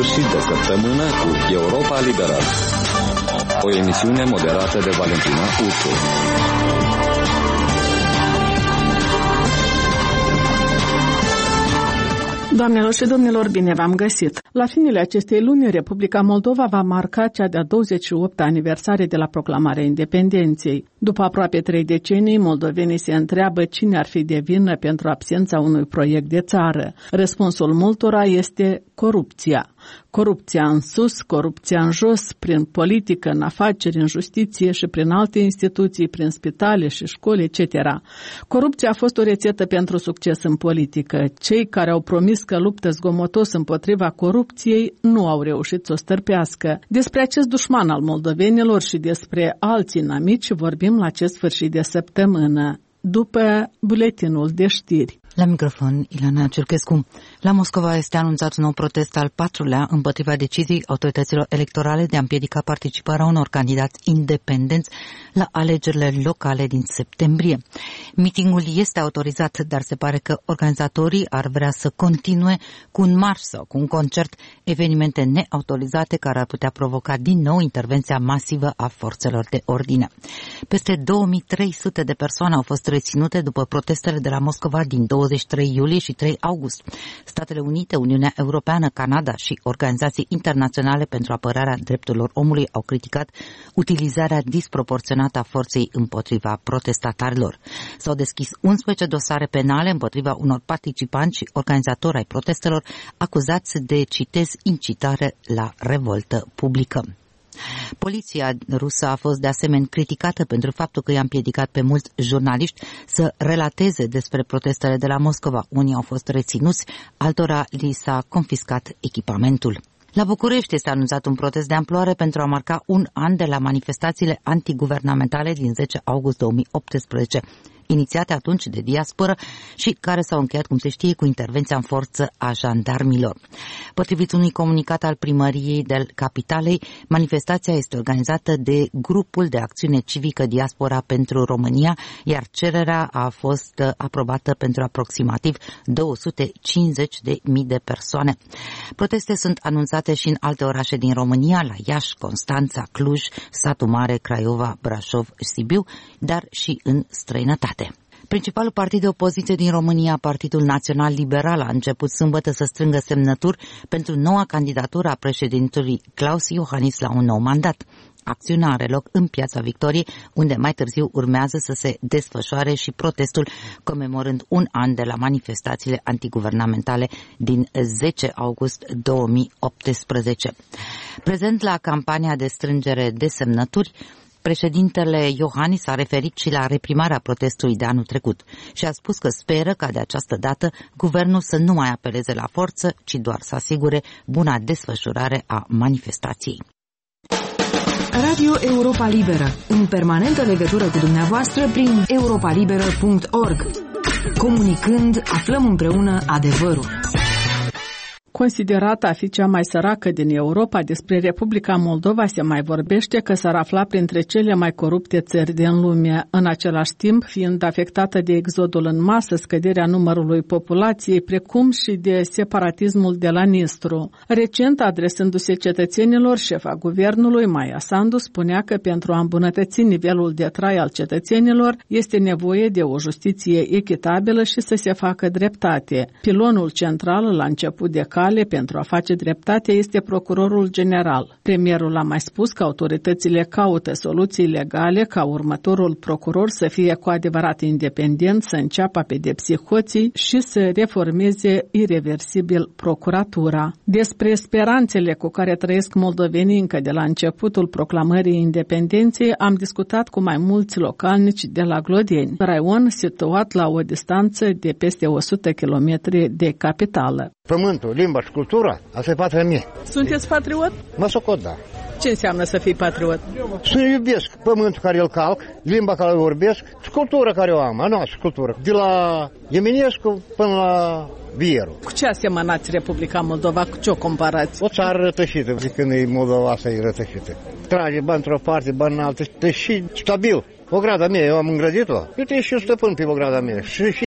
sfârșit de săptămână cu Europa Liberă. O emisiune moderată de Valentina Uțu. Doamnelor și domnilor, bine v-am găsit! La finele acestei luni, Republica Moldova va marca cea de-a 28-a aniversare de la proclamarea independenței. După aproape 3 decenii, moldovenii se întreabă cine ar fi de vină pentru absența unui proiect de țară. Răspunsul multora este corupția. Corupția în sus, corupția în jos, prin politică, în afaceri, în justiție și prin alte instituții, prin spitale și școli, etc. Corupția a fost o rețetă pentru succes în politică. Cei care au promis că luptă zgomotos împotriva corupției nu au reușit să o stârpească. Despre acest dușman al moldovenilor și despre alții inamici vorbim la acest sfârșit de săptămână, după buletinul de știri. La microfon, Ilana Ciurchescu. La Moscova este anunțat un nou protest al 4-lea împotriva deciziei autorităților electorale de a împiedica participarea unor candidați independenți la alegerile locale din septembrie. Mitingul este autorizat, dar se pare că organizatorii ar vrea să continue cu un marș sau cu un concert, evenimente neautorizate care ar putea provoca din nou intervenția masivă a forțelor de ordine. Peste 2300 de persoane au fost reținute după protestele de la Moscova din 23 iulie și 3 august. Statele Unite, Uniunea Europeană, Canada și organizații internaționale pentru apărarea drepturilor omului au criticat utilizarea disproporționată a forței împotriva protestatarilor. S-au deschis 11 dosare penale împotriva unor participanți și organizatori ai protestelor acuzați de, citez, incitare la revoltă publică. Poliția rusă a fost de asemenea criticată pentru faptul că i-a împiedicat pe mulți jurnaliști să relateze despre protestele de la Moscova. Unii au fost reținuți, altora li s-a confiscat echipamentul. La București este anunțat un protest de amploare pentru a marca un an de la manifestațiile antiguvernamentale din 10 august 2018. Inițiate atunci de diasporă și care s-au încheiat, cum se știe, cu intervenția în forță a jandarmilor. Potrivit unui comunicat al primăriei de Capitalei, manifestația este organizată de Grupul de Acțiune Civică Diaspora pentru România, iar cererea a fost aprobată pentru aproximativ 250.000 de persoane. Proteste sunt anunțate și în alte orașe din România, la Iași, Constanța, Cluj, Satu Mare, Craiova, Brașov, Sibiu, dar și în străinătate. Principalul partid de opoziție din România, Partidul Național Liberal, a început sâmbătă să strângă semnături pentru noua candidatură a președintelui Klaus Iohannis la un nou mandat. Acțiunea are loc în Piața Victoriei, unde mai târziu urmează să se desfășoare și protestul comemorând un an de la manifestațiile antiguvernamentale din 10 august 2018. Prezent la campania de strângere de semnături, președintele Iohannis a referit și la reprimarea protestului de anul trecut și a spus că speră ca de această dată guvernul să nu mai apeleze la forță, ci doar să asigure buna desfășurare a manifestației. Radio Europa Liberă, în permanentă legătură cu dumneavoastră prin europalibera.org. Comunicând, aflăm împreună adevărul. Considerată a fi cea mai săracă din Europa, despre Republica Moldova se mai vorbește că s-ar afla printre cele mai corupte țări din lume, în același timp fiind afectată de exodul în masă, scăderea numărului populației, precum și de separatismul de la Nistru. Recent, adresându-se cetățenilor, șefa guvernului, Maia Sandu, spunea că pentru a îmbunătăți nivelul de trai al cetățenilor este nevoie de o justiție echitabilă și să se facă dreptate. Pilonul central la început de pentru a face dreptate este procurorul general. Premierul a mai spus că autoritățile caută soluții legale ca următorul procuror să fie cu adevărat independent, să înceapă a pedepsi hoții și să reformeze ireversibil procuratura. Despre speranțele cu care trăiesc moldovenii încă de la începutul proclamării independenței am discutat cu mai mulți localnici de la Glodeni, raion situat la o distanță de peste 100 km de capitală. Pământul, limba și cultura, asta e patria mea. Sunteți patriot? Mă socot, da. Ce înseamnă să fii patriot? Să iubesc pământul care îl calc, limba care îl vorbesc și cultura care o am, a noastră cultură. De la Eminescu până la Vieru. Cu ce asemănați Republica Moldova? Cu ce o comparați? O țară rătășită, când e Moldova, asta e rătășită. Trage bani într-o parte, bani în altă, și stabil. Ograda mea, eu am îngrădit-o. Uite, și un stăpân pe ograda mea. Și